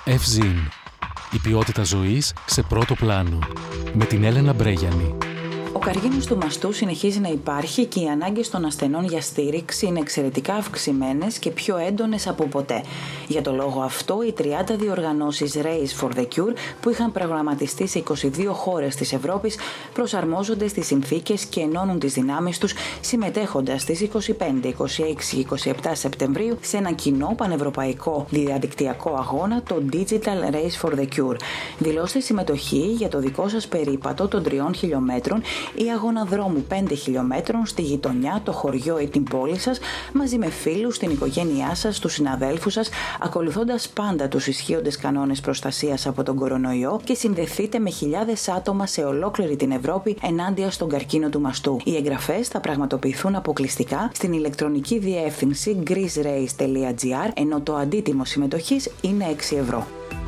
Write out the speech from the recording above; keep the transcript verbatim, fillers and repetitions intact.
Ευζήν. Η ποιότητα ζωής σε πρώτο πλάνο. Με την Έλενα Μπρέγιανη. Ο καρκίνος του μαστού συνεχίζει να υπάρχει και οι ανάγκες των ασθενών για στήριξη είναι εξαιρετικά αυξημένες και πιο έντονες από ποτέ. Για το λόγο αυτό, οι τριάντα διοργανώσεις Race for the Cure που είχαν προγραμματιστεί σε είκοσι δύο χώρες της Ευρώπης προσαρμόζονται στις συνθήκες και ενώνουν τις δυνάμεις τους, συμμετέχοντας στις είκοσι πέντε, είκοσι έξι και είκοσι επτά Σεπτεμβρίου σε ένα κοινό πανευρωπαϊκό διαδικτυακό αγώνα, το Digital Race for the Cure. Δηλώστε συμμετοχή για το δικό σας περίπατο των τριών χιλιόμετρων ή αγώνα δρόμου πέντε χιλιόμετρων στη γειτονιά, το χωριό ή την πόλη σας, μαζί με φίλους, την οικογένειά σας, τους συναδέλφους σας, ακολουθώντας πάντα τους ισχύοντες κανόνες προστασίας από τον κορονοϊό και συνδεθείτε με χιλιάδες άτομα σε ολόκληρη την Ευρώπη ενάντια στον καρκίνο του μαστού. Οι εγγραφές θα πραγματοποιηθούν αποκλειστικά στην ηλεκτρονική διεύθυνση greece race τελεία gr, ενώ το αντίτιμο συμμετοχής είναι έξι ευρώ.